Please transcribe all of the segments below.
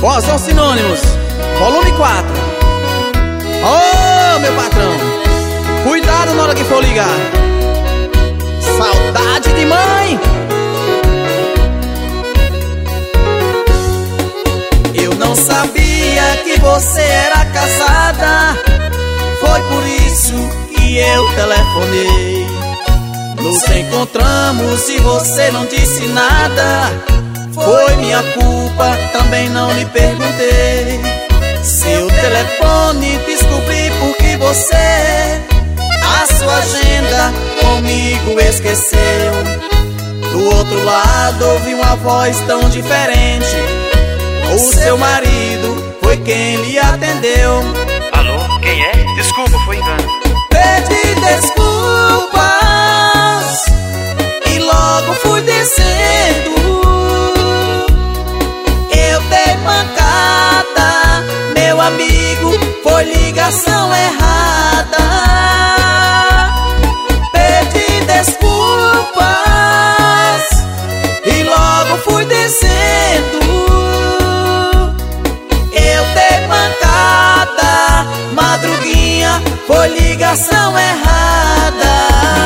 Vozão Sinônimos, volume 4. Ô, meu patrão, cuidado na hora que for ligar. Saudade de mãe. Eu não sabia que você era casada, foi por isso que eu telefonei. Nos encontramos e você não disse nada. Foi minha culpa, também não lhe perguntei. Seu telefone descobri porque você a sua agenda comigo esqueceu. Do outro lado ouvi uma voz tão diferente. O seu marido foi quem lhe atendeu. Alô, quem é? Desculpa, foi engano. Pedi desculpas e logo fui descendo. Eu dei mancada, meu amigo, foi ligação errada. Pedi desculpas e logo fui descendo. Eu dei mancada, madruguinha, foi ligação errada.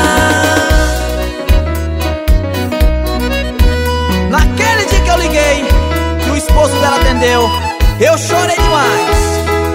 Naquele dia que eu liguei, que o esposo dela atendeu, eu chorei demais.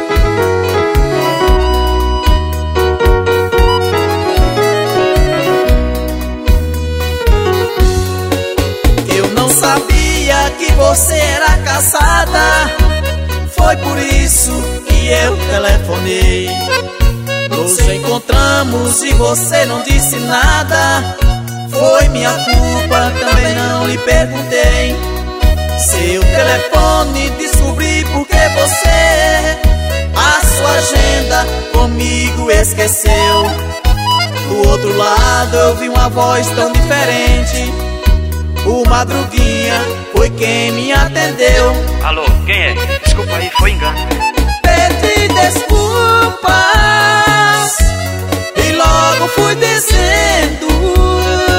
Eu não sabia que você era casada, foi por isso que eu telefonei. Nos encontramos e você não disse nada. Foi minha culpa, também não lhe perguntei. Seu telefone descobri porque você a sua agenda comigo esqueceu. Do outro lado eu vi uma voz tão diferente. O Madruguinha foi quem me atendeu. Alô, quem é? Desculpa aí, foi engano. Pedi desculpas e logo fui descendo.